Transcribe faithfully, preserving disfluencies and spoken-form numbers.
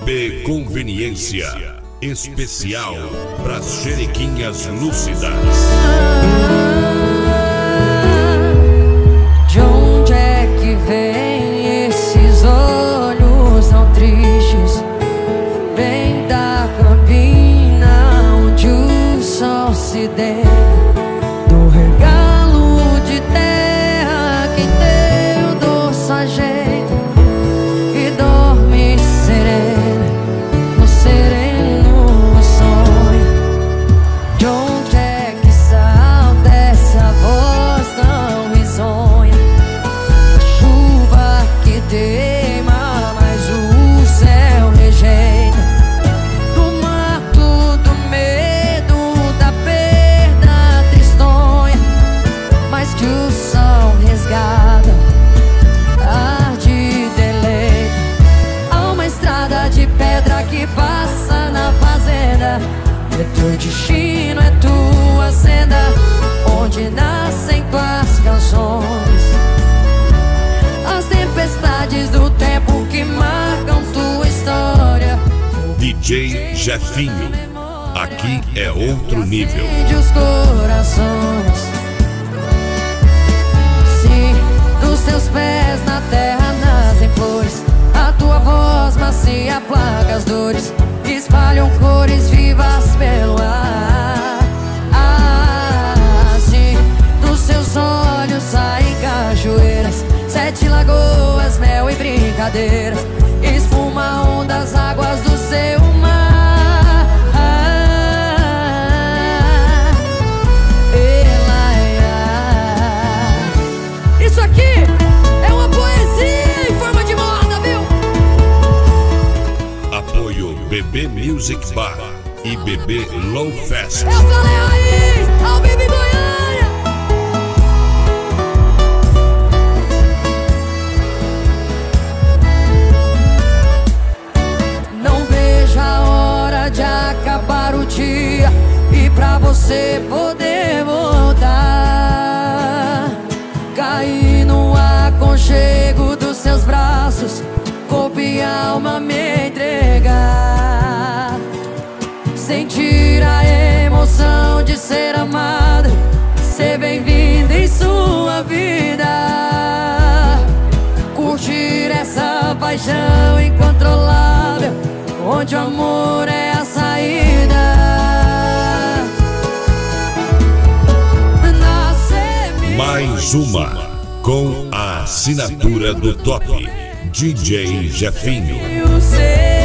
B Conveniência, especial para as xerequinhas lúcidas. De onde é que vem esses olhos tão tristes? Vem da campina onde o sol se deita, do regalo de terra que teu doce ajeita, e dorme serena no sereno sonho. De onde é que salta essa voz tão risonha? A chuva que teima, mas o céu rejeita. Do mato, do medo, da perda tristonha, mas que o sol resgata, arde e deleita. Há uma estrada de pedra que passa na fazenda. É teu destino, é tua senda, onde nascem tuas canções. As tempestades do tempo que marcam tua história. D J Jefinho, aqui é outro nível. Acende os corações. Sim, dos teus pés na terra nascem flores. A tua voz macia aplaca as dores, espalham cores vivas pelo ar. Ah, sim, dos seus olhos saem cachoeiras, sete lagoas, mel e brincadeiras, espuma, ondas, águas do seu mar. Ah, ela, isso aqui é uma poesia em forma de moda, viu? Apoio B B Music Bar e B B Low Fest. Eu falei raiz, ao vivo em Goiânia. Não vejo a hora de acabar o dia e pra você poder voltar. Cair no aconchego dos seus braços, corpo e alma me entregar. Sentir a emoção de ser amada, ser bem-vinda em sua vida. Curtir essa paixão incontrolável, onde o amor é a saída. Nascer Mais uma, com a assinatura do top, D J Jefinho. o ser